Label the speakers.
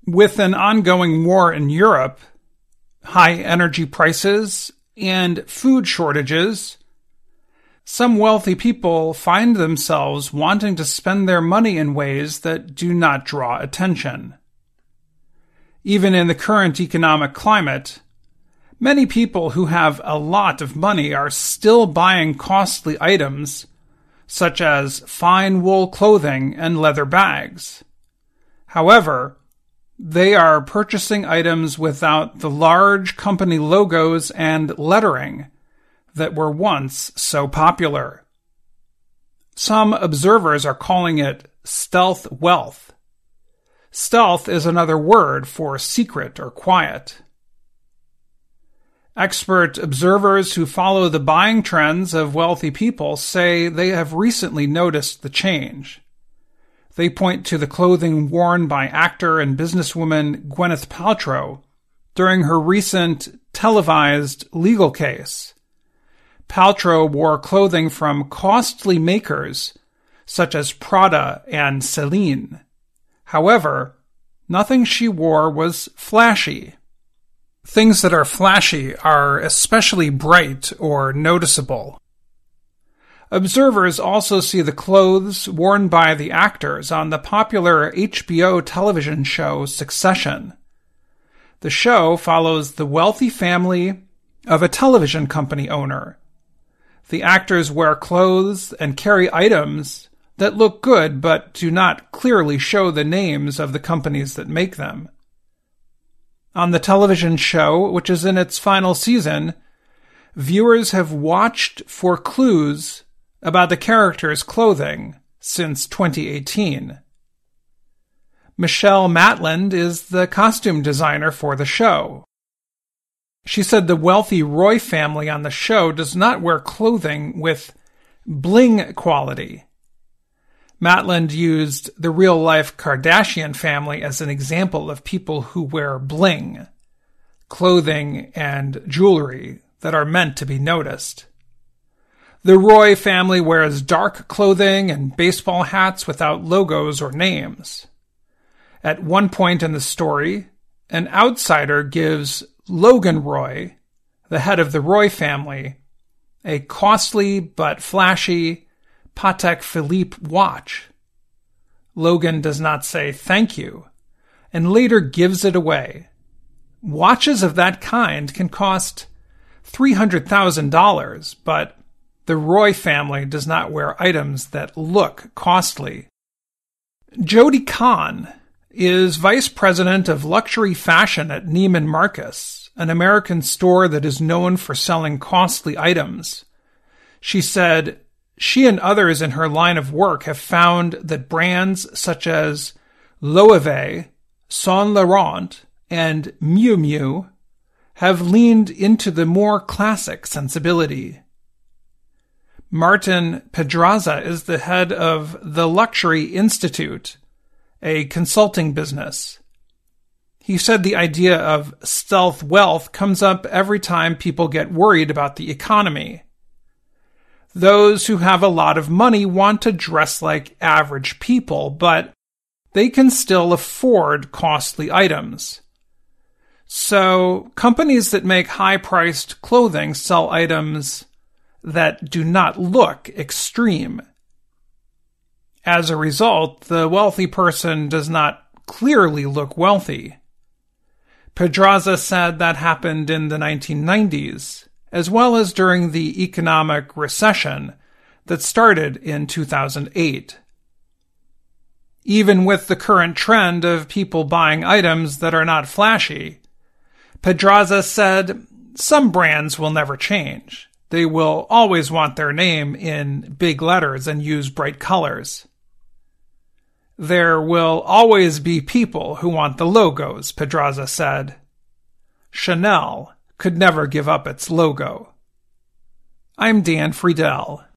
Speaker 1: With an ongoing war in Europe, high energy prices, and food shortages, some wealthy people find themselves wanting to spend their money in ways that do not draw attention. Even in the current economic climate, many people who have a lot of money are still buying costly items, such as fine wool clothing and leather bags. However, they are purchasing items without the large company logos and lettering that were once so popular. Some observers are calling it stealth wealth. Stealth is another word for secret or quiet. Expert observers who follow the buying trends of wealthy people say they have recently noticed the change. They point to the clothing worn by actor and businesswoman Gwyneth Paltrow during her recent televised legal case. Paltrow wore clothing from costly makers such as Prada and Celine. However, nothing she wore was flashy. Things that are flashy are especially bright or noticeable. Observers also see the clothes worn by the actors on the popular HBO television show Succession. The show follows the wealthy family of a television company owner. The actors wear clothes and carry items that look good but do not clearly show the names of the companies that make them. On the television show, which is in its final season, viewers have watched for clues about the characters' clothing since 2018. Michelle Matland is the costume designer for the show. She said the wealthy Roy family on the show does not wear clothing with bling quality. Matland used the real-life Kardashian family as an example of people who wear bling, clothing and jewelry that are meant to be noticed. The Roy family wears dark clothing and baseball hats without logos or names. At one point in the story, an outsider gives Logan Roy, the head of the Roy family, a costly but flashy Patek Philippe watch. Logan does not say thank you, and later gives it away. Watches of that kind can cost $300,000, but the Roy family does not wear items that look costly. Jody Kahn is vice president of luxury fashion at Neiman Marcus, an American store that is known for selling costly items. She said she and others in her line of work have found that brands such as Loewe, Saint Laurent, and Miu Miu have leaned into the more classic sensibility. Martin Pedraza is the head of the Luxury Institute, a consulting business. He said the idea of stealth wealth comes up every time people get worried about the economy. Those who have a lot of money want to dress like average people, but they can still afford costly items. So, companies that make high-priced clothing sell items that do not look extreme. As a result, the wealthy person does not clearly look wealthy. Pedraza said that happened in the 1990s, as well as during the economic recession that started in 2008. Even with the current trend of people buying items that are not flashy, Pedraza said some brands will never change. They will always want their name in big letters and use bright colors. There will always be people who want the logos, Pedraza said. Chanel could never give up its logo. I'm Dan Friedel.